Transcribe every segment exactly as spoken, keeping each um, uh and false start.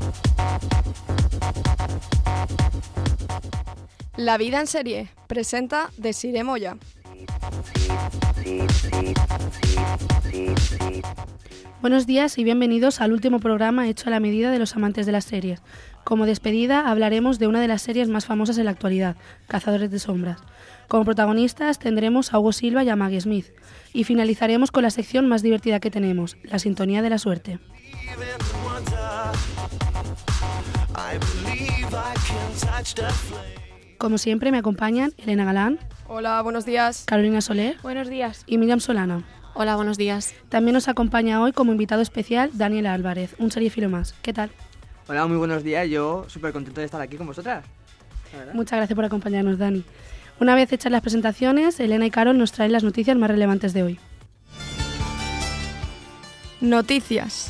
La vida en serie presenta Desiree Moya. Buenos días y bienvenidos al último programa hecho a la medida de los amantes de las series. Como despedida hablaremos de una de las series más famosas en la actualidad, Cazadores de Sombras. Como protagonistas tendremos a Hugo Silva y a Maggie Smith. Y finalizaremos con la sección más divertida que tenemos, la sintonía de la suerte. Como siempre me acompañan Elena Galán. Hola, buenos días. Carolina Soler. Buenos días. Y Miriam Solana. Hola, buenos días. También nos acompaña hoy como invitado especial Daniel Álvarez, un seriéfilo más. ¿Qué tal? Hola, muy buenos días. Yo súper contento de estar aquí con vosotras. Muchas gracias por acompañarnos, Dani. Una vez hechas las presentaciones, Elena y Carol nos traen las noticias más relevantes de hoy. Noticias.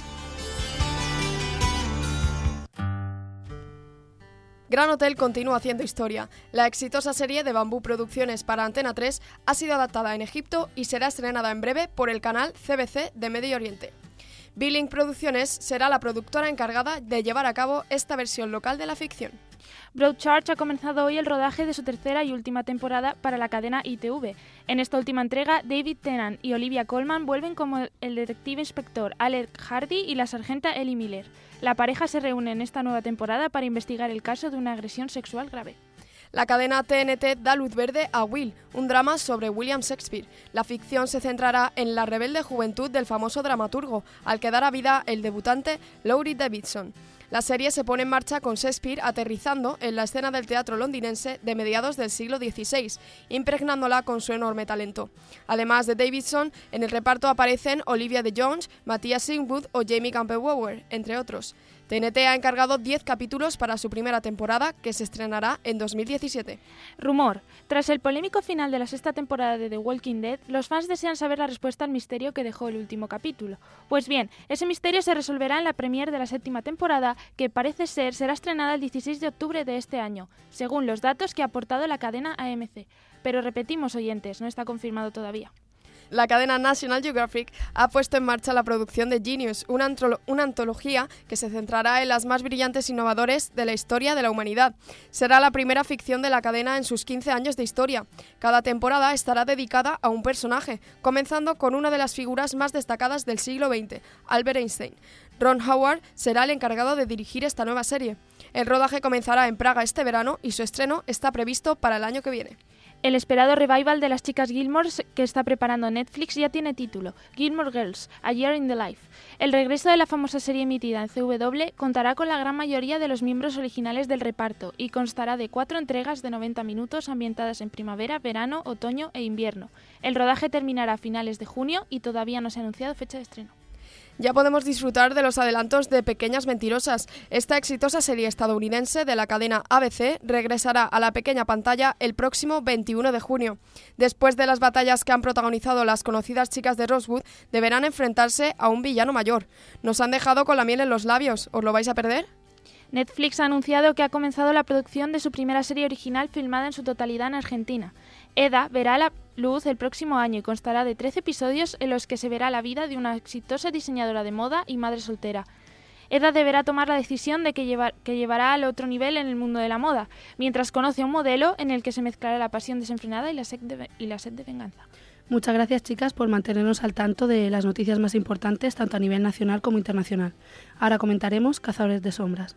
Gran Hotel continúa haciendo historia. La exitosa serie de Bambú Producciones para Antena tres ha sido adaptada en Egipto y será estrenada en breve por el canal C B C de Medio Oriente. Billing Producciones será la productora encargada de llevar a cabo esta versión local de la ficción. Broadchurch ha comenzado hoy el rodaje de su tercera y última temporada para la cadena I T V. En esta última entrega, David Tennant y Olivia Colman vuelven como el detective inspector Alec Hardy y la sargenta Ellie Miller. La pareja se reúne en esta nueva temporada para investigar el caso de una agresión sexual grave. La cadena T N T da luz verde a Will, un drama sobre William Shakespeare. La ficción se centrará en la rebelde juventud del famoso dramaturgo, al que dará vida el debutante Laurie Davidson. La serie se pone en marcha con Shakespeare aterrizando en la escena del teatro londinense de mediados del siglo dieciséis, impregnándola con su enorme talento. Además de Davidson, en el reparto aparecen Olivia de Jones, Matthias Singwood o Jamie Campbell-Bower, entre otros. T N T ha encargado diez capítulos para su primera temporada, que se estrenará en dos mil diecisiete. Rumor. Tras el polémico final de la sexta temporada de The Walking Dead, los fans desean saber la respuesta al misterio que dejó el último capítulo. Pues bien, ese misterio se resolverá en la premiere de la séptima temporada, que parece ser será estrenada el dieciséis de octubre de este año, según los datos que ha aportado la cadena A M C. Pero repetimos, oyentes, no está confirmado todavía. La cadena National Geographic ha puesto en marcha la producción de Genius, una, antolo- una antología que se centrará en las más brillantes innovadores de la historia de la humanidad. Será la primera ficción de la cadena en sus quince años de historia. Cada temporada estará dedicada a un personaje, comenzando con una de las figuras más destacadas del siglo veinte, Albert Einstein. Ron Howard será el encargado de dirigir esta nueva serie. El rodaje comenzará en Praga este verano y su estreno está previsto para el año que viene. El esperado revival de las chicas Gilmore que está preparando Netflix ya tiene título, Gilmore Girls, A Year in the Life. El regreso de la famosa serie emitida en C W contará con la gran mayoría de los miembros originales del reparto y constará de cuatro entregas de noventa minutos ambientadas en primavera, verano, otoño e invierno. El rodaje terminará a finales de junio y todavía no se ha anunciado fecha de estreno. Ya podemos disfrutar de los adelantos de Pequeñas Mentirosas. Esta exitosa serie estadounidense de la cadena A B C regresará a la pequeña pantalla el próximo veintiuno de junio. Después de las batallas que han protagonizado las conocidas chicas de Rosewood, deberán enfrentarse a un villano mayor. Nos han dejado con la miel en los labios. ¿Os lo vais a perder? Netflix ha anunciado que ha comenzado la producción de su primera serie original filmada en su totalidad en Argentina. Eda verá la luz el próximo año y constará de trece episodios en los que se verá la vida de una exitosa diseñadora de moda y madre soltera. Eda deberá tomar la decisión de que, llevar, que llevará al otro nivel en el mundo de la moda, mientras conoce a un modelo en el que se mezclará la pasión desenfrenada y la sed de, y la sed de venganza. Muchas gracias, chicas, por mantenernos al tanto de las noticias más importantes, tanto a nivel nacional como internacional. Ahora comentaremos Cazadores de Sombras.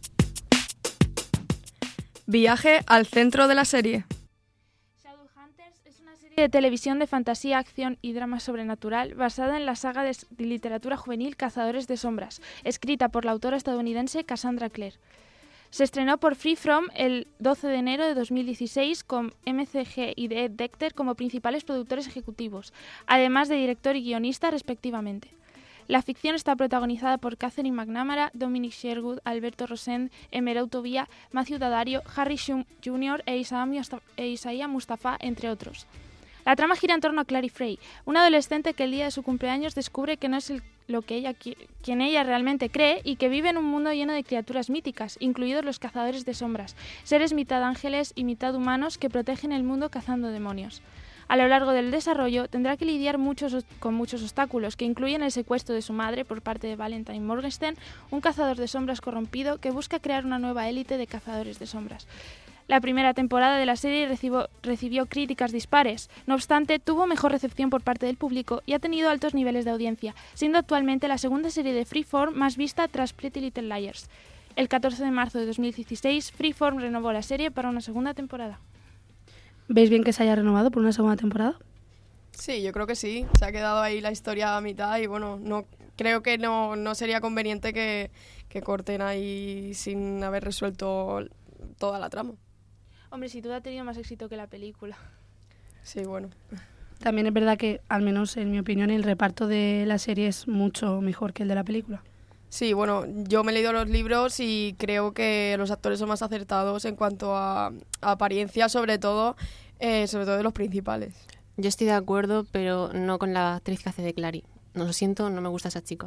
Viaje al centro de la serie. Shadowhunters es una serie de televisión de fantasía, acción y drama sobrenatural basada en la saga de literatura juvenil Cazadores de Sombras, escrita por la autora estadounidense Cassandra Clare. Se estrenó por Freeform el doce de enero de dos mil dieciséis con M C G y Ed Decter como principales productores ejecutivos, además de director y guionista respectivamente. La ficción está protagonizada por Catherine McNamara, Dominic Sherwood, Alberto Rosend, Emerald Tobía, Matthew Daddario, Harry Shum junior e Isaiah Mustafa, entre otros. La trama gira en torno a Clary Frey, una adolescente que el día de su cumpleaños descubre que no es el, lo que ella, quien ella realmente cree y que vive en un mundo lleno de criaturas míticas, incluidos los cazadores de sombras, seres mitad ángeles y mitad humanos que protegen el mundo cazando demonios. A lo largo del desarrollo tendrá que lidiar muchos, con muchos obstáculos, que incluyen el secuestro de su madre por parte de Valentine Morgenstern, un cazador de sombras corrompido que busca crear una nueva élite de cazadores de sombras. La primera temporada de la serie recibió, recibió críticas dispares. No obstante, tuvo mejor recepción por parte del público y ha tenido altos niveles de audiencia, siendo actualmente la segunda serie de Freeform más vista tras Pretty Little Liars. El catorce de marzo de dos mil dieciséis, Freeform renovó la serie para una segunda temporada. ¿Veis bien que se haya renovado por una segunda temporada? Sí, yo creo que sí. Se ha quedado ahí la historia a mitad y bueno, no creo que no, no sería conveniente que, que corten ahí sin haber resuelto toda la trama. Hombre, si todo ha tenido más éxito que la película. Sí, bueno. También es verdad que, al menos en mi opinión, el reparto de la serie es mucho mejor que el de la película. Sí, bueno, yo me he leído los libros y creo que los actores son más acertados en cuanto a, a apariencia, sobre todo, eh, sobre todo de los principales. Yo estoy de acuerdo, pero no con la actriz que hace de Clary. No lo siento, no me gusta esa chica.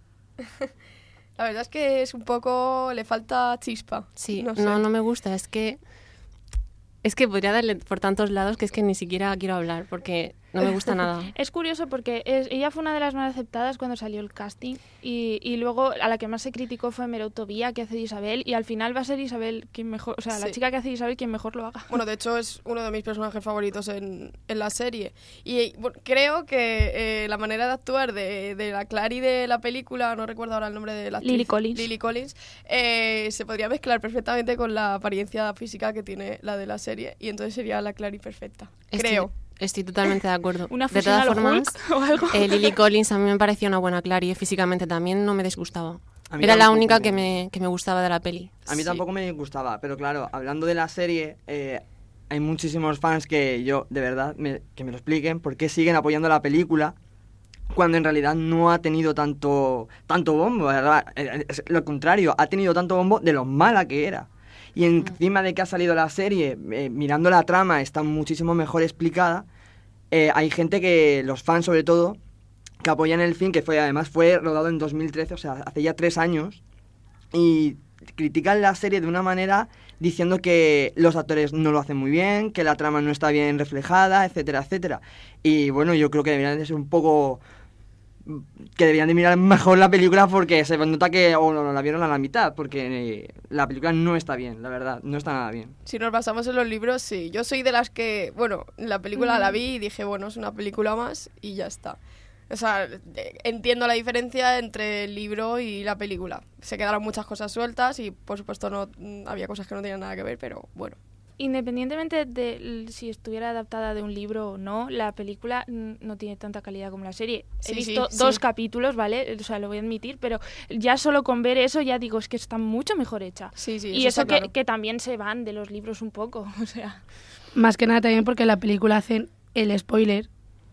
La verdad es que es un poco... le falta chispa. Sí, no, sé. no, no me gusta, es que... Es que podría darle por tantos lados que es que ni siquiera quiero hablar, porque no me gusta nada. Es curioso porque es, ella fue una de las más aceptadas cuando salió el casting y, y luego a la que más se criticó fue Merau Tobía, que hace de Isabel, y al final va a ser Isabel quien mejor, o sea, Sí. la chica que hace de Isabel quien mejor lo haga. Bueno, de hecho es uno de mis personajes favoritos en, en la serie. Y bueno, creo que eh, la manera de actuar de, de la Clary de la película, no recuerdo ahora el nombre de la actriz. Lily Collins. Lily Collins, eh, se podría mezclar perfectamente con la apariencia física que tiene la de la serie. Y entonces sería la Clary perfecta. Estoy, Creo. Estoy totalmente de acuerdo. Una de fusión todas al formas, Hulk o algo. eh, Lily Collins a mí me parecía una buena Clary, físicamente también no me disgustaba. A mí Era la tampoco única me- que me, que me gustaba de la peli. A mí Sí. tampoco me gustaba, pero claro, hablando de la serie, eh, hay muchísimos fans que yo, de verdad, me- que me lo expliquen por qué siguen apoyando la película cuando en realidad no ha tenido tanto, tanto bombo, ¿verdad? Eh, Es lo contrario, ha tenido tanto bombo de lo mala que era. Y encima de que ha salido la serie, eh, mirando la trama, está muchísimo mejor explicada. Eh, hay gente que, los fans sobre todo, que apoyan el film, que fue además fue rodado en dos mil trece, o sea, hace ya tres años, y critican la serie de una manera diciendo que los actores no lo hacen muy bien, que la trama no está bien reflejada, etcétera, etcétera. Y bueno, yo creo que deberían de ser un poco... que deberían de mirar mejor la película porque se nota que o no, no la vieron a la mitad, porque eh, la película no está bien, la verdad, no está nada bien. Si nos basamos en los libros, sí. Yo soy de las que, bueno, la película la vi y dije, bueno, es una película más y ya está. O sea, eh, entiendo la diferencia entre el libro y la película. Se quedaron muchas cosas sueltas y, por supuesto, no mm, había cosas que no tenían nada que ver, pero bueno. Independientemente de l- si estuviera adaptada de un libro o no, la película mm, no tiene tanta calidad como la serie. Sí, He visto sí, dos sí. capítulos, ¿vale? O sea, lo voy a admitir, pero ya solo con ver eso ya digo, es que está mucho mejor hecha. Sí, sí, y eso está que, claro. que también se van de los libros un poco, o sea... Más que nada también porque en la película hacen el spoiler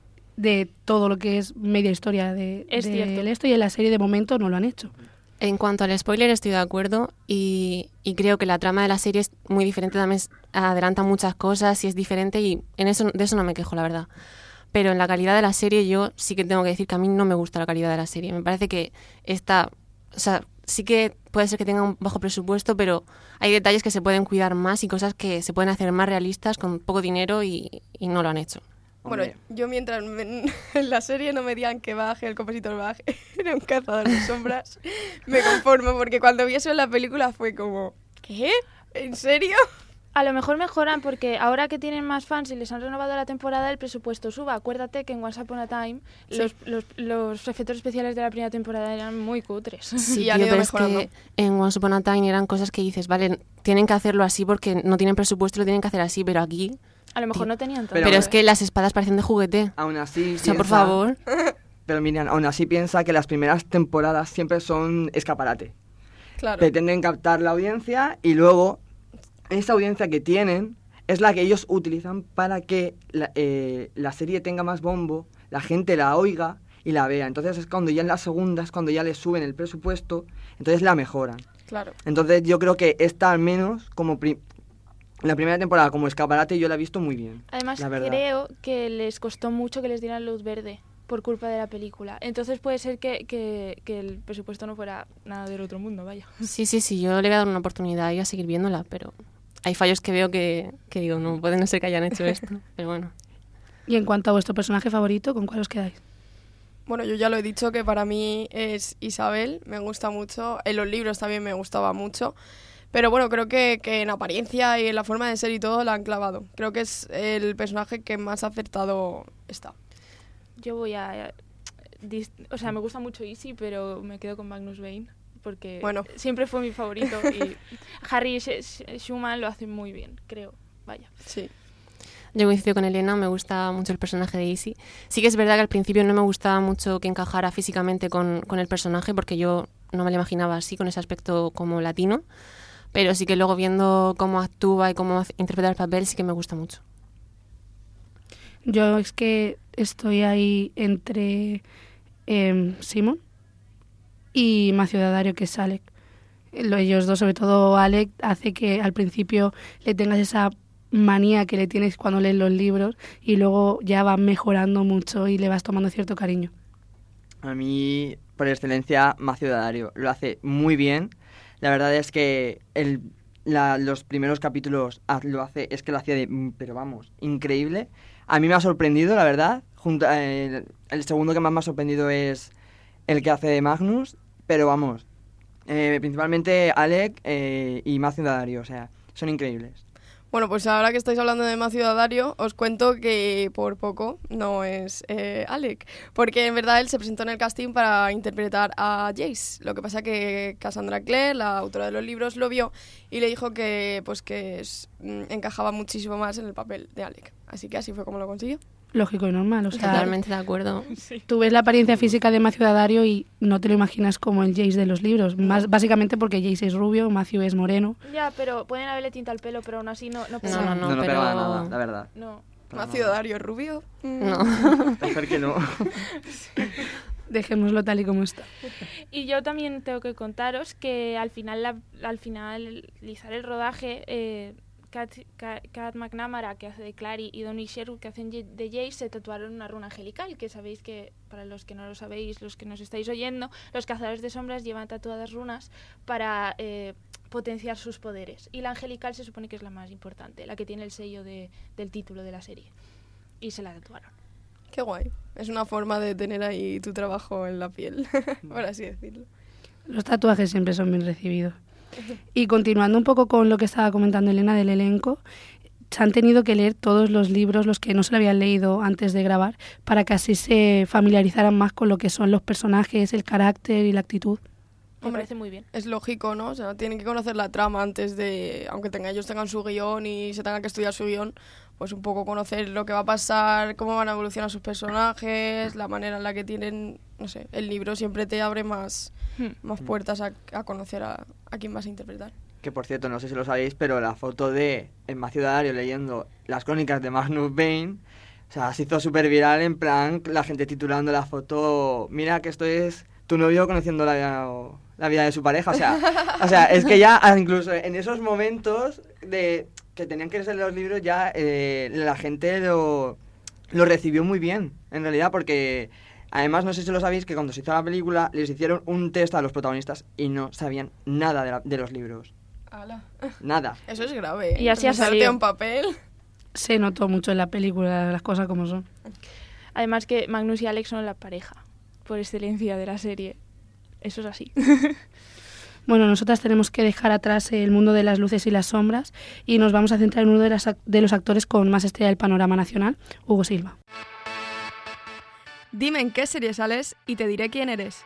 de todo lo que es media historia de, Es de cierto. esto, y en la serie de momento no lo han hecho. En cuanto al spoiler estoy de acuerdo y, y creo que la trama de la serie es muy diferente, también es- adelanta muchas cosas y es diferente y en eso, de eso no me quejo, la verdad. Pero en la calidad de la serie yo sí que tengo que decir que a mí no me gusta la calidad de la serie. Me parece que está, o sea, sí que puede ser que tenga un bajo presupuesto, pero hay detalles que se pueden cuidar más y cosas que se pueden hacer más realistas con poco dinero y, y no lo han hecho. Bueno, Hombre, yo mientras me- en la serie no me digan que baje, el compositor baje, era un cazador de sombras, me conformo, porque cuando vi eso en la película fue como, ¿qué? ¿En serio? A lo mejor mejoran porque ahora que tienen más fans y les han renovado la temporada, el presupuesto suba. Acuérdate que en Once Upon a Time Sí. los, los, los efectos especiales de la primera temporada eran muy cutres. Sí, han tío, ido pero es mejorando. que en Once Upon a Time eran cosas que dices, vale, tienen que hacerlo así porque no tienen presupuesto, lo tienen que hacer así, pero aquí... A lo mejor no tenían tanto. Pero, Pero- es que las espadas parecen de juguete. aún así... O sea, por piensa- favor. Pero Miriam, aún así piensa que las primeras temporadas siempre son escaparate. Claro. Pretenden captar la audiencia y luego esa audiencia que tienen es la que ellos utilizan para que la, eh, la serie tenga más bombo, la gente la oiga y la vea. Entonces es cuando ya en las segundas, cuando ya les suben el presupuesto, entonces la mejoran. Claro. Entonces yo creo que esta al menos como pri- la primera temporada como escaparate yo la he visto muy bien. Además, la verdad. creo que les costó mucho que les dieran luz verde por culpa de la película. Entonces puede ser que, que, que el presupuesto no fuera nada del otro mundo, vaya. Sí, sí, sí, yo le voy a dar una oportunidad y a seguir viéndola, pero hay fallos que veo que, que digo, no puede no ser que hayan hecho esto, pero bueno. Y en cuanto a vuestro personaje favorito, ¿con cuál os quedáis? Bueno, yo ya lo he dicho que para mí es Isabel, me gusta mucho. En los libros también me gustaba mucho. Pero bueno, creo que, que en apariencia y en la forma de ser y todo la han clavado. Creo que es el personaje que más acertado está. Yo voy a... O sea, me gusta mucho Easy, pero me quedo con Magnus Bane, porque bueno. siempre fue mi favorito. Y Harry Schumann lo hace muy bien, creo. Vaya. Sí. Yo coincido con Elena, me gusta mucho el personaje de Easy. Sí que es verdad que al principio no me gustaba mucho que encajara físicamente con, con el personaje, porque yo no me lo imaginaba así, con ese aspecto como latino. Pero sí que luego viendo cómo actúa y cómo interpreta el papel, sí que me gusta mucho. Yo es que estoy ahí entre eh, Simon y Matthew Daddario, que es Alec. Ellos dos, sobre todo Alec, hace que al principio le tengas esa manía que le tienes cuando lees los libros y luego ya va mejorando mucho y le vas tomando cierto cariño. A mí, por excelencia, Matthew Daddario lo hace muy bien. La verdad es que el, la, los primeros capítulos lo hace, es que lo hacía de, pero vamos, increíble. A mí me ha sorprendido, la verdad. Junto, eh, el segundo que más me ha sorprendido es el que hace de Magnus, pero vamos, eh, principalmente Alec eh, y Matthew Daddario, o sea, son increíbles. Bueno, pues ahora que estáis hablando de Matthew Daddario, os cuento que por poco no es eh, Alec, porque en verdad él se presentó en el casting para interpretar a Jace. Lo que pasa que Cassandra Clare, la autora de los libros, lo vio y le dijo que pues que es, mm, encajaba muchísimo más en el papel de Alec. Así que así fue como lo consiguió. Lógico y normal, o sea, totalmente de acuerdo. Sí. Tú ves la apariencia física de Matthew Daddario y no te lo imaginas como el Jace de los libros, más básicamente porque Jace es rubio, Matthew es moreno. Ya, pero pueden haberle tinta al pelo, pero aún así no no No, no, no, No, no pero... pegaba nada, la verdad. No. Matthew Daddario es rubio. Mm. No. Mejor que no. Dejémoslo tal y como está. Y yo también tengo que contaros que al final, la, al finalizar el rodaje, eh, Kat, Kat, Kat McNamara, que hace de Clary, y Donny Sherwood, que hacen de Jace, se tatuaron una runa angelical, que sabéis que, para los que no lo sabéis, los que nos estáis oyendo, los cazadores de sombras llevan tatuadas runas para eh, potenciar sus poderes. Y la angelical se supone que es la más importante, la que tiene el sello de, del título de la serie. Y se la tatuaron. Qué guay. Es una forma de tener ahí tu trabajo en la piel, por así decirlo. Los tatuajes siempre son bien recibidos. Y continuando un poco con lo que estaba comentando Elena del elenco, se han tenido que leer todos los libros, los que no se lo habían leído antes de grabar, para que así se familiarizaran más con lo que son los personajes, el carácter y la actitud. Me Hombre, parece muy bien. Es lógico, ¿no? O sea, tienen que conocer la trama antes de, aunque tenga, ellos tengan su guión y se tengan que estudiar su guión, pues un poco conocer lo que va a pasar, cómo van a evolucionar sus personajes, la manera en la que tienen, no sé, el libro siempre te abre más, Hmm. más puertas a, a conocer a, a quién vas a interpretar. Que por cierto, no sé si lo sabéis, pero la foto de el Matthew Daddario leyendo las crónicas de Magnus Bane, o sea, se hizo súper viral, en plan, la gente titulando la foto, mira que esto es tu novio conociendo la, la vida de su pareja, o sea, o sea, es que ya incluso en esos momentos de que tenían que ser los libros ya eh, la gente lo, lo recibió muy bien, en realidad, porque además no sé si lo sabéis que cuando se hizo la película les hicieron un test a los protagonistas y no sabían nada de, la, de los libros. ¡Hala! Nada. Eso es grave, ¿eh? Y así ha Pasarte salido. un papel. Se notó mucho en la película las cosas como son. Además que Magnus y Alex son la pareja por excelencia de la serie. Eso es así. Bueno, nosotras tenemos que dejar atrás el mundo de las luces y las sombras y nos vamos a centrar en uno de, las, de los actores con más estrella del panorama nacional, Hugo Silva. Dime en qué serie sales y te diré quién eres.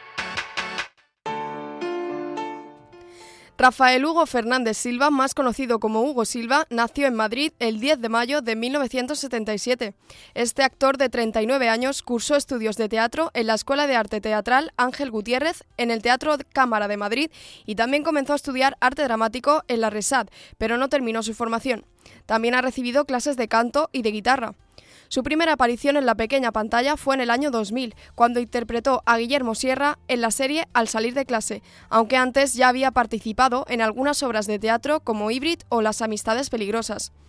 Rafael Hugo Fernández Silva, más conocido como Hugo Silva, nació en Madrid el diez de mayo de mil novecientos setenta y siete. Este actor de treinta y nueve años cursó estudios de teatro en la Escuela de Arte Teatral Ángel Gutiérrez, en el Teatro Cámara de Madrid, y también comenzó a estudiar arte dramático en la RESAD, pero no terminó su formación. También ha recibido clases de canto y de guitarra. Su primera aparición en la pequeña pantalla fue en el año dos mil, cuando interpretó a Guillermo Sierra en la serie Al salir de clase, aunque antes ya había participado en algunas obras de teatro como Híbrid o Las amistades peligrosas.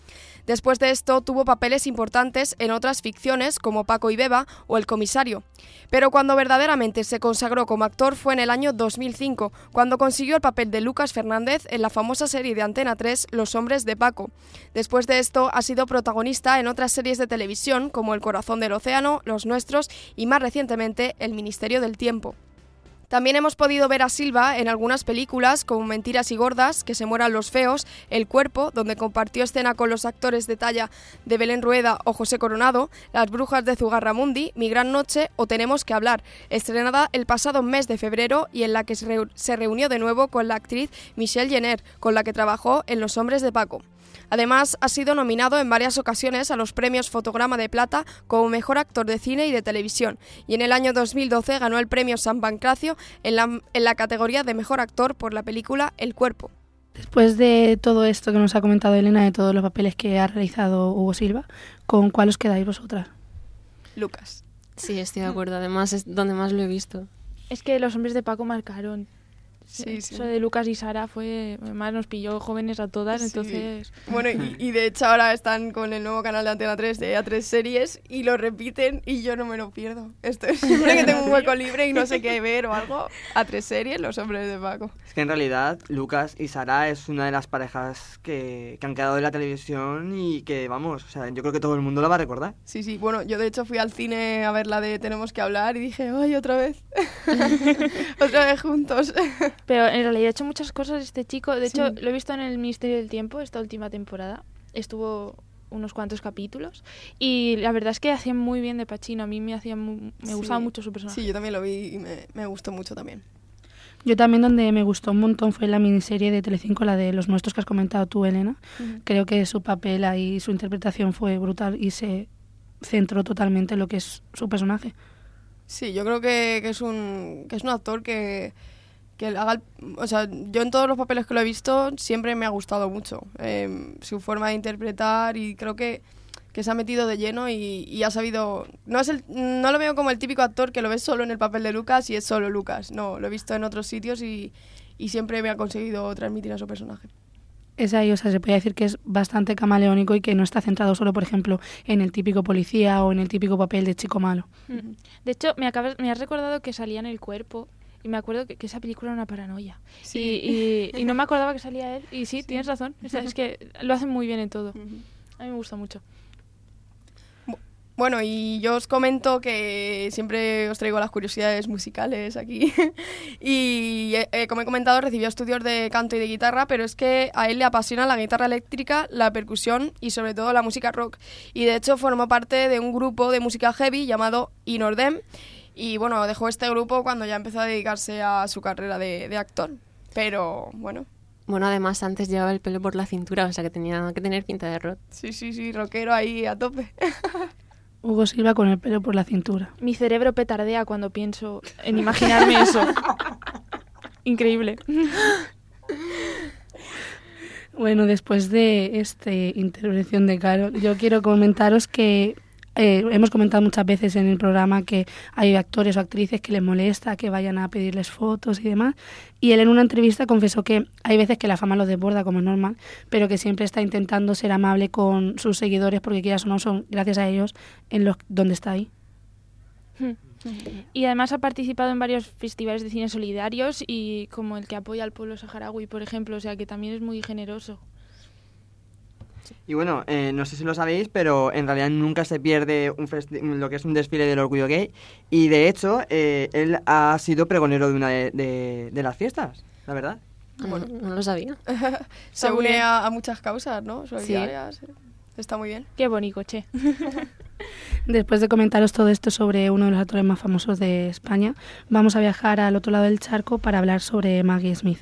Después de esto tuvo papeles importantes en otras ficciones como Paco y Beba o El comisario. Pero cuando verdaderamente se consagró como actor fue en el año dos mil cinco, cuando consiguió el papel de Lucas Fernández en la famosa serie de Antena tres Los hombres de Paco. Después de esto ha sido protagonista en otras series de televisión como El corazón del océano, Los nuestros y más recientemente El ministerio del tiempo. También hemos podido ver a Silva en algunas películas como Mentiras y gordas, Que se mueran los feos, El cuerpo, donde compartió escena con los actores de talla de Belén Rueda o José Coronado, Las brujas de Zugarramundi, Mi gran noche o Tenemos que hablar, estrenada el pasado mes de febrero y en la que se reunió de nuevo con la actriz Michelle Jenner, con la que trabajó en Los hombres de Paco. Además, ha sido nominado en varias ocasiones a los premios Fotograma de Plata como Mejor Actor de Cine y de Televisión, y en el año dos mil doce ganó el premio San Pancracio en la, en la categoría de Mejor Actor por la película El cuerpo. Después de todo esto que nos ha comentado Elena, de todos los papeles que ha realizado Hugo Silva, ¿con cuál os quedáis vosotras? Lucas. Sí, estoy de acuerdo. Además, es donde más lo he visto. Es que Los hombres de Paco marcaron. Sí, sí. Eso de Lucas y Sara fue, además nos pilló jóvenes a todas, Sí. entonces... Bueno, y, y de hecho ahora están con el nuevo canal de Antena tres de A tres Series y lo repiten y yo no me lo pierdo. Esto es siempre que tengo un hueco libre y no sé qué ver o algo, A tres Series, Los hombres de Paco. Es que en realidad Lucas y Sara es una de las parejas que, que han quedado en la televisión y que, vamos, o sea, yo creo que todo el mundo la va a recordar. Sí, sí, bueno, yo de hecho fui al cine a ver la de Tenemos que hablar y dije, ¡ay, otra vez! Otra vez juntos. Pero en realidad ha hecho muchas cosas este chico. De hecho, Sí. lo he visto en el Ministerio del Tiempo esta última temporada. Estuvo unos cuantos capítulos y la verdad es que hacía muy bien de Pacino. A mí me hacía mu- me Sí. gustaba mucho su personaje. Sí, yo también lo vi y me, me gustó mucho también. Yo también donde me gustó un montón fue la miniserie de Telecinco, la de Los nuestros que has comentado tú, Elena. Ujú. Creo que su papel ahí, su interpretación fue brutal y se centró totalmente en lo que es su personaje. Sí, yo creo que, que es un que es un actor que, que haga el- o sea, yo en todos los papeles que lo he visto siempre me ha gustado mucho eh, su forma de interpretar y creo que, que se ha metido de lleno y, y ha sabido, no es el, no lo veo como el típico actor que lo ves solo en el papel de Lucas y es solo Lucas, no, lo he visto en otros sitios y, y siempre me ha conseguido transmitir a su personaje. Es ahí, o sea, se podría decir que es bastante camaleónico y que no está centrado solo, por ejemplo, en el típico policía o en el típico papel de chico malo. Mm. De hecho, me, acabas, me has recordado que salía en El cuerpo y me acuerdo que, que esa película era una paranoia. Sí. Y, y, y no me acordaba que salía él. Y sí, tienes razón. O sea, es que lo hacen muy bien en todo. Ujú. A mí me gusta mucho. Bueno, y yo os comento que siempre os traigo las curiosidades musicales aquí. y eh, como he comentado, recibió estudios de canto y de guitarra, pero es que a él le apasiona la guitarra eléctrica, la percusión y sobre todo la música rock. Y de hecho formó parte de un grupo de música heavy llamado Inordem. Y bueno, dejó este grupo cuando ya empezó a dedicarse a su carrera de, de actor. Pero bueno, Bueno, además antes llevaba el pelo por la cintura, o sea que tenía que tener pinta de rock. sí, sí, sí, rockero ahí a tope. Hugo Silva con el pelo por la cintura. Mi cerebro petardea cuando pienso en imaginarme eso. Increíble. Bueno, después de esta intervención de Carol, yo quiero comentaros que eh, hemos comentado muchas veces en el programa que hay actores o actrices que les molesta que vayan a pedirles fotos y demás. Y él en una entrevista confesó que hay veces que la fama los desborda, como es normal, pero que siempre está intentando ser amable con sus seguidores porque quieras o no son gracias a ellos en los donde está ahí. Y además ha participado en varios festivales de cine solidarios y como el que apoya al pueblo saharaui, por ejemplo, o sea que también es muy generoso. Y bueno, eh, no sé si lo sabéis, pero en realidad nunca se pierde un festi- lo que es un desfile del orgullo gay. Y de hecho, eh, él ha sido pregonero de una de, de, de las fiestas, la verdad. Bueno. No, no lo sabía. Se Está muy une bien. a, a muchas causas, ¿no? Solidarias. Está muy bien. Qué bonito, che. Después de comentaros todo esto sobre uno de los actores más famosos de España, vamos a viajar al otro lado del charco para hablar sobre Maggie Smith.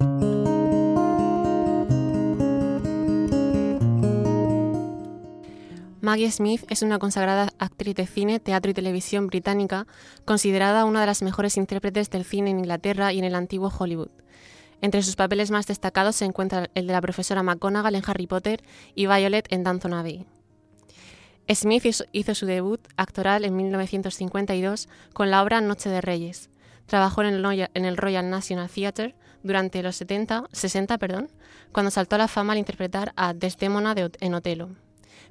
Maggie Smith es una consagrada actriz de cine, teatro y televisión británica, considerada una de las mejores intérpretes del cine en Inglaterra y en el antiguo Hollywood. Entre sus papeles más destacados se encuentra el de la profesora McGonagall en Harry Potter y Violet en Downton Abbey. Smith hizo su debut actoral en mil novecientos cincuenta y dos con la obra Noche de Reyes. Trabajó en el Royal, en el Royal National Theatre durante los setenta, sesenta, perdón, cuando saltó a la fama al interpretar a Desdémona de, en Otelo.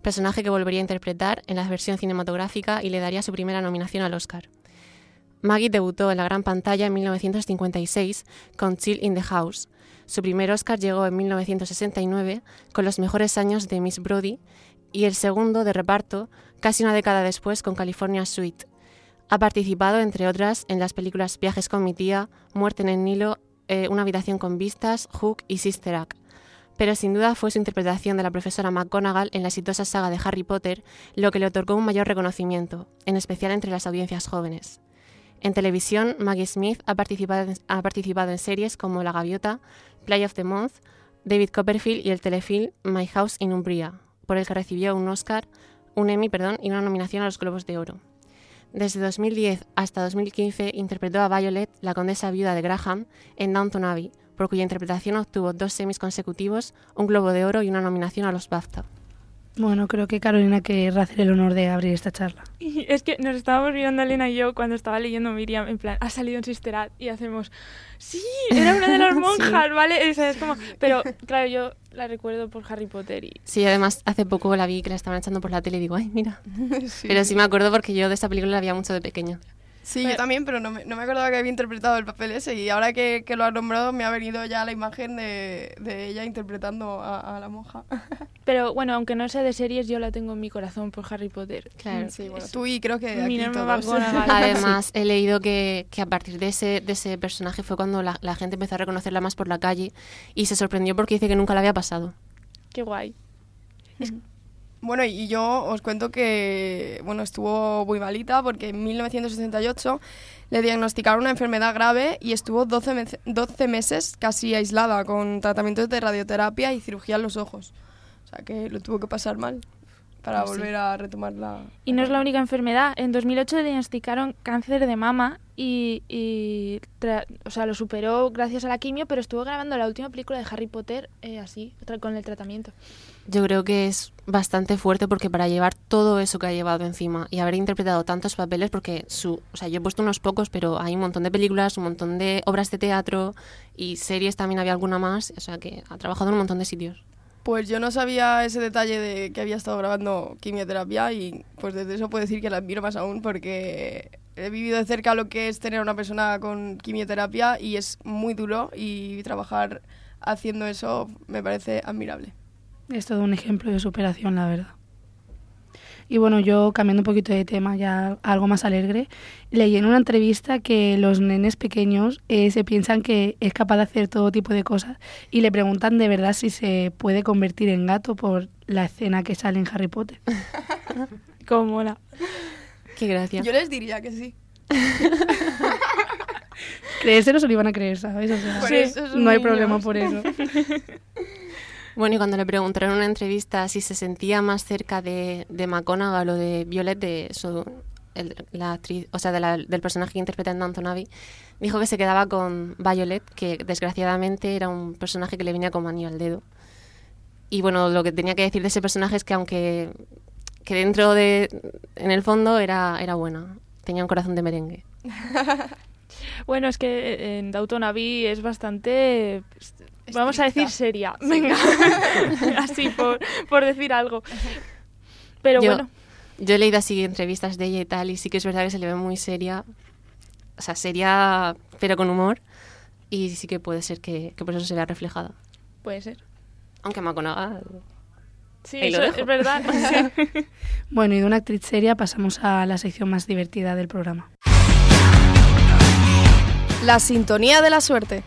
personaje que volvería a interpretar en la versión cinematográfica y le daría su primera nominación al Oscar. Maggie debutó en la gran pantalla en mil novecientos cincuenta y seis con Chill in the House. Su primer Oscar llegó en mil novecientos sesenta y nueve con Los mejores años de Miss Brody y el segundo de reparto casi una década después con California Suite. Ha participado, entre otras, en las películas Viajes con mi tía, Muerte en el Nilo, eh, Una habitación con vistas, Hook y Sister Act. Pero sin duda fue su interpretación de la profesora McGonagall en la exitosa saga de Harry Potter lo que le otorgó un mayor reconocimiento, en especial entre las audiencias jóvenes. En televisión, Maggie Smith ha participado, en, ha participado en series como La Gaviota, Play of the Month, David Copperfield y el telefilm My House in Umbria, por el que recibió un Oscar, un Emmy, perdón, y una nominación a los Globos de Oro. Desde dos mil diez hasta dos mil quince interpretó a Violet, la condesa viuda de Graham, en Downton Abbey, por cuya interpretación obtuvo dos Emmys consecutivos, un Globo de Oro y una nominación a los BAFTA. Bueno, creo que Carolina querrá hacer el honor de abrir esta charla. Y es que nos estábamos mirando Elena y yo cuando estaba leyendo Miriam, en plan, ha salido en Sister Act y hacemos, sí, era una de las monjas, sí. ¿Vale? O sea, es como, pero claro, yo la recuerdo por Harry Potter y... Sí, además hace poco la vi que la estaban echando por la tele y digo, ay, mira. Sí. Pero sí me acuerdo porque yo de esta película la veía mucho de pequeña. Sí, pero, yo también, pero no me, no me acordaba que había interpretado el papel ese y ahora que, que lo has nombrado me ha venido ya la imagen de, de ella interpretando a, a la monja. Pero bueno, aunque no sea de series, yo la tengo en mi corazón por Harry Potter. Claro. Sí, bueno, tú y creo que aquí todos. Además, he leído que, que a partir de ese, de ese personaje fue cuando la, la gente empezó a reconocerla más por la calle y se sorprendió porque dice que nunca la había pasado. Qué guay. Es... Bueno, y yo os cuento que bueno estuvo muy malita porque en mil novecientos sesenta y ocho le diagnosticaron una enfermedad grave y estuvo doce, me- doce meses casi aislada con tratamientos de radioterapia y cirugía en los ojos. O sea que lo tuvo que pasar mal para sí. volver a retomar la... Y no es la única enfermedad. En dos mil ocho le diagnosticaron cáncer de mama y, y tra- o sea, lo superó gracias a la quimio, pero estuvo grabando la última película de Harry Potter eh, así, tra- con el tratamiento. Yo creo que es bastante fuerte porque para llevar todo eso que ha llevado encima y haber interpretado tantos papeles, porque su, o sea, yo he puesto unos pocos, pero hay un montón de películas, un montón de obras de teatro y series también había alguna más, o sea que ha trabajado en un montón de sitios. Pues yo no sabía ese detalle de que había estado grabando quimioterapia y pues desde eso puedo decir que la admiro más aún porque he vivido de cerca lo que es tener a una persona con quimioterapia y es muy duro y trabajar haciendo eso me parece admirable. Es todo un ejemplo de superación, la verdad. Y bueno, yo cambiando un poquito de tema, ya algo más alegre, leí en una entrevista que los nenes pequeños eh, se piensan que es capaz de hacer todo tipo de cosas y le preguntan de verdad si se puede convertir en gato por la escena que sale en Harry Potter. Cómo mola. Qué gracia. Yo les diría que sí. Creérselo se lo iban a creer, ¿sabes? O sea, Sí, esos no hay niños. problema por eso. Bueno, y cuando le preguntaron en una entrevista si se sentía más cerca de, de McGonagall o de Violet, de su, el, la actriz, o sea, de la, del personaje que interpreta en Downton Abbey, dijo que se quedaba con Violet, que desgraciadamente era un personaje que le venía como anillo al dedo. Y bueno, lo que tenía que decir de ese personaje es que aunque que dentro de, en el fondo era, era buena, tenía un corazón de merengue. Bueno, es que en Downton Abbey es bastante, vamos a decir, Estricta. seria. Venga, así por, por decir algo. Pero yo, bueno. Yo he leído así entrevistas de ella y tal, y sí que es verdad que se le ve muy seria, o sea, seria pero con humor, y sí que puede ser que, que por eso se vea reflejada. Puede ser. Aunque McGonagall... Sí, Ahí lo eso dejo. es verdad. Sí. Bueno, y de una actriz seria pasamos a la sección más divertida del programa. La sintonía de la suerte.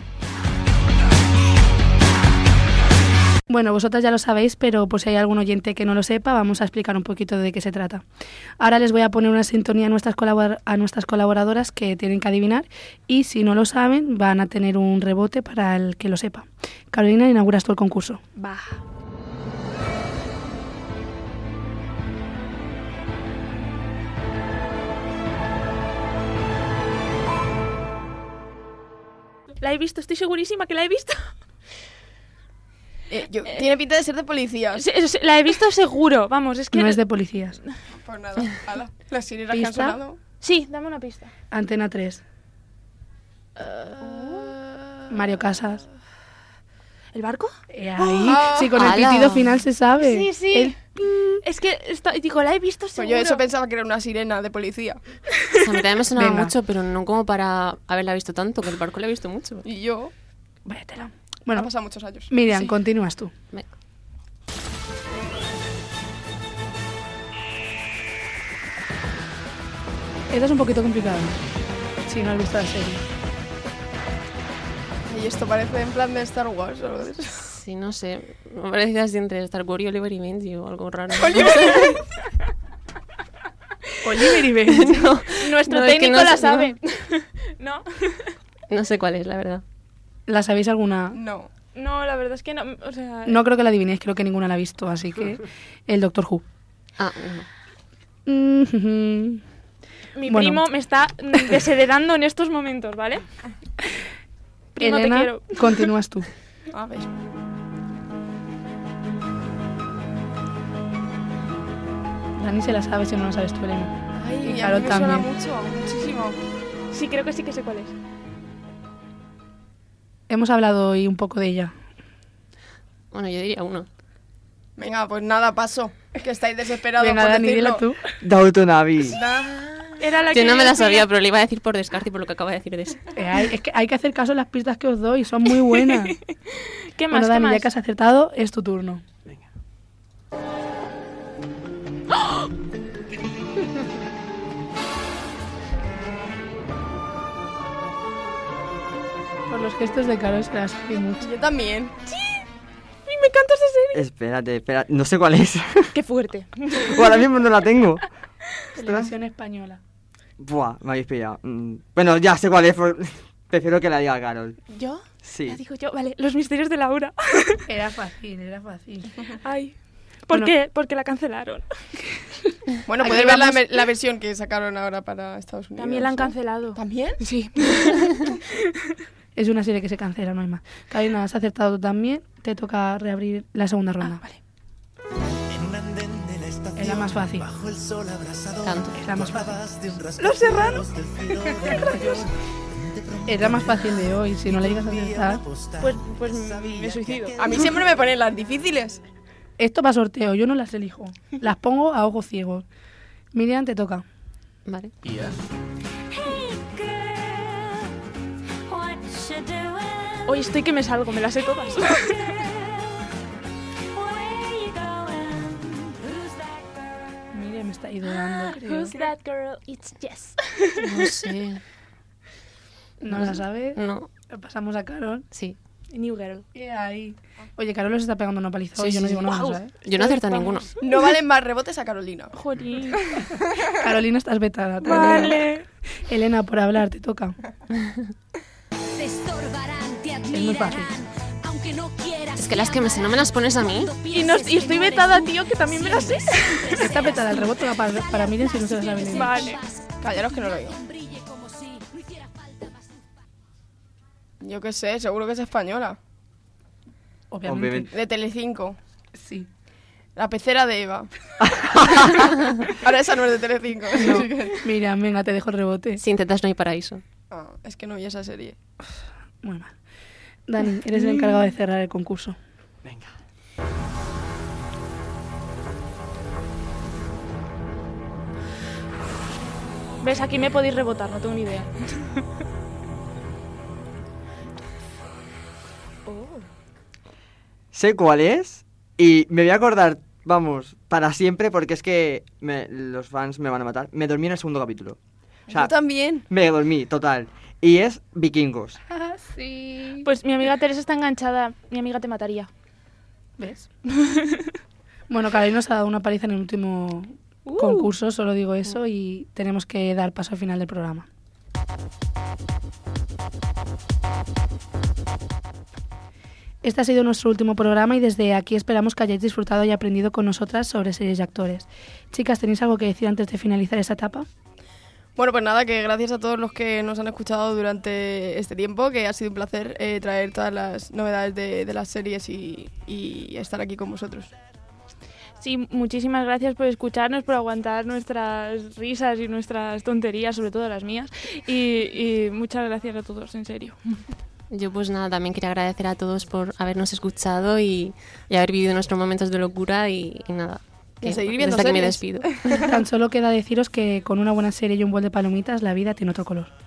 Bueno, vosotras ya lo sabéis, pero por si hay algún oyente que no lo sepa, vamos a explicar un poquito de qué se trata. Ahora les voy a poner una sintonía a nuestras, colabor- a nuestras colaboradoras que tienen que adivinar y si no lo saben van a tener un rebote para el que lo sepa. Carolina, inauguras tú el concurso. Va. La he visto, estoy segurísima que la he visto. Eh, yo, tiene pinta de ser de policías. Sí, sí, la he visto seguro, vamos, es que... No es de policías. Pues nada, ala, las sirenas que han ¿Pista? sonado. Sí, dame una pista. Antena tres. Mario Casas. ¿El barco? Eh, ahí. Ah. Sí, con el ¡Hala! pitido final se sabe. Sí, sí. El Es que está, digo, la he visto Pues seguro. yo eso pensaba que era una sirena de policía. O sea, a mí también me sonaba Venga. mucho, pero no como para haberla visto tanto, que el barco la he visto mucho. Y yo, Vaya tela. han Bueno, pasado muchos años. Miriam, Sí. continúas tú. Venga. Esto es un poquito complicado, si no has visto la serie. Y esto parece en plan de Star Wars o algo de eso. Sí, no sé. Me parece así entre Star Wars y Oliver y Benji o algo raro. Oliver y Benji. No, Nuestro no, es que técnico no la sé- sabe. ¿No? no sé cuál es, la verdad. ¿La sabéis alguna? No. No, la verdad es que no. O sea, No creo que la adivinéis, creo que ninguna la ha visto, así que el Doctor Who. Ah, no. Mm, mi bueno. primo me está mm, desheredando en estos momentos, ¿vale? Primo, te Elena, quiero. continúas tú. A ver. Dani se la sabe, si no la sabes tú, Elena. Ay, Y a Carol mí me suena también. mucho, muchísimo. Sí, creo que sí que sé cuál es. Hemos hablado hoy un poco de ella. Bueno, yo diría uno. Venga, pues nada, paso. Que estáis desesperados Venga, por Dani, decirlo. dila tú. Downton Abbey. Era la Yo que no me la decía. sabía, pero le iba a decir por descarte y por lo que acaba de decir de eso. Eh, hay- es que hay que hacer caso a las pistas que os doy, son muy buenas. ¿Qué más? Bueno, ¿Qué Dani, más? ya que has acertado, es tu turno. Por los gestos de Carol se la sabe mucho. Yo también. ¡Ay, me encanta esa serie! Espérate, espérate. No sé cuál es. ¡Qué fuerte! O ahora mismo no la tengo. Televisión española. Buah, me habéis pillado. Mm, Bueno, ya sé cuál es. por- Prefiero que la diga Carol. ¿Yo? Sí. La digo yo. Vale, Los misterios de Laura. Era fácil, era fácil. Ay. ¿Por Bueno. qué? Porque la cancelaron. Bueno, Aquí podéis ver la, vamos. me- la versión que sacaron ahora para Estados Unidos. También la han ¿no? cancelado. ¿También? Sí. Es una serie que se cancela, no hay más. Karina, has acertado tú también. Te toca reabrir la segunda ronda. Ah, vale. Es la más fácil. Tanto. Es la más fácil. Los Serranos. Es la más fácil de hoy. Si no la llegas a acertar. Pues, pues me suicido. A mí siempre me ponen las difíciles. Esto va a sorteo, yo no las elijo. Las pongo a ojos ciegos. Miriam, te toca. Vale. Hoy estoy que me salgo, me las sé todas. Miriam me está ayudando, creo. Who's that girl? It's Jess. No sé. ¿No la sabes? No. Pasamos a Carol. Sí. New Girl. Y ahí. Oye, Carol les está pegando una paliza hoy, Sí, yo no sí, digo sí. nada, Guau. ¿sabes? Yo no acierto ninguno. No valen más rebotes a Carolina. Jolín. Carolina, estás vetada. te lo Vale. digo. Elena, por hablar, te toca. Te estorbarán, te Es muy fácil. admirarán, aunque no quieras. Es que las que me sé no me las pones a mí. Y, no, y estoy vetada, tío, que también me las sé. Está vetada, el rebote va para, para Miriam si no se la sabe ni. Vale. Callaros que no lo digo. Yo qué sé, seguro que es española. Obviamente. Obviamente. De Telecinco. Sí. La pecera de Eva. Ahora esa no es de Telecinco. No. Miriam, venga, te dejo el rebote. Sin tetas no hay paraíso. Ah, es que no vi esa serie. Muy mal. Dani, eres el encargado de cerrar el concurso. Venga. ¿Ves? Aquí me podéis rebotar, no tengo ni idea. Sé cuál es y me voy a acordar, vamos, para siempre porque es que me- los fans me van a matar. Me dormí en el segundo capítulo. O sea, Yo también. me dormí, total. Y es Vikingos. Ah, sí. Pues mi amiga Teresa está enganchada. Mi amiga te mataría. ¿Ves? Bueno, Carolina nos ha dado una paliza en el último Uh. concurso, solo digo eso, y tenemos que dar paso al final del programa. Este ha sido nuestro último programa y desde aquí esperamos que hayáis disfrutado y aprendido con nosotras sobre series y actores. Chicas, ¿tenéis algo que decir antes de finalizar esta etapa? Bueno, pues nada, que gracias a todos los que nos han escuchado durante este tiempo, que ha sido un placer eh, traer todas las novedades de, de las series y, y estar aquí con vosotros. Sí, muchísimas gracias por escucharnos, por aguantar nuestras risas y nuestras tonterías, sobre todo las mías. Y, y muchas gracias a todos, en serio. Yo pues nada, también quería agradecer a todos por habernos escuchado y, y haber vivido nuestros momentos de locura y, y nada, Y a seguir viendo desde aquí me series. despido. Tan solo queda deciros que con una buena serie y un bol de palomitas la vida tiene otro color.